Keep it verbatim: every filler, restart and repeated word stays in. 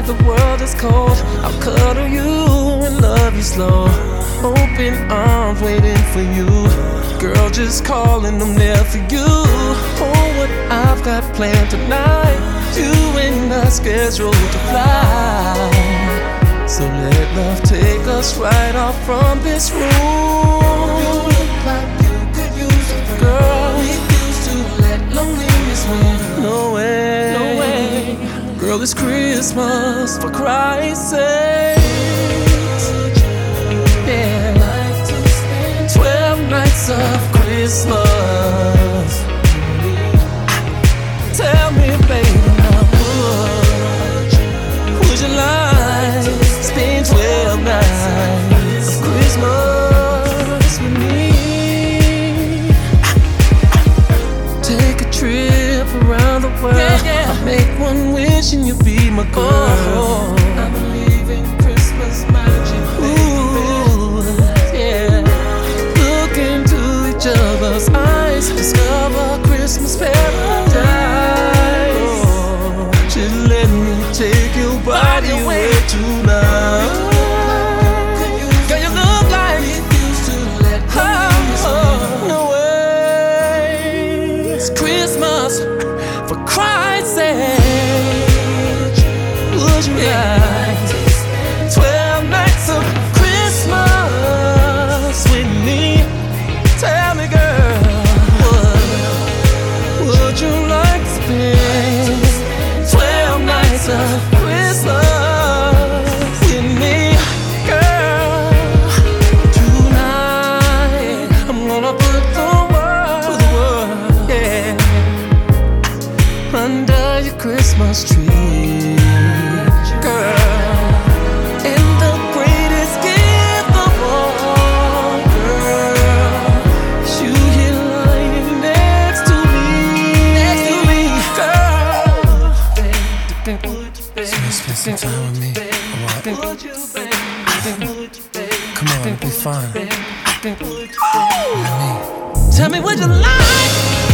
the world is cold, I'll cuddle you and love you slow. Open arms waiting for you. Girl, just calling, I'm there for you. Oh, what I've got planned tonight. You and I scheduled to fly. So let love take us right off from this room. You look like you could use a friend. Girl, refuse to let loneliness win. No way, no way. Girl, it's Christmas, for Christ's sake. Yeah, twelve nights of Christmas. Tell me, baby, now would, would you like to spend twelve nights of Christmas with me? Take a trip around the world. Yeah, yeah. I'll make one wish and you'll be my girl. Oh, I believe in Christmas magic, baby. Ooh, yeah. Look into each other's eyes, discover Christmas paradise. Oh, just let me take your body away tonight. Girl, you look like you used to let go. Oh, no way. It's Christmas, for Christ's sake. Would you like twelve nights of Christmas with me? Tell me, girl, would, would you like to spend twelve nights of Christmas with me? Girl, tonight I'm gonna put the world, the world, yeah, under your Christmas tree, girl. And the greatest gift of all, girl, is you here lying next to me, next to me, girl. Spend some time with me, or what? Come on, it'll be fun. With me. Tell me, would you like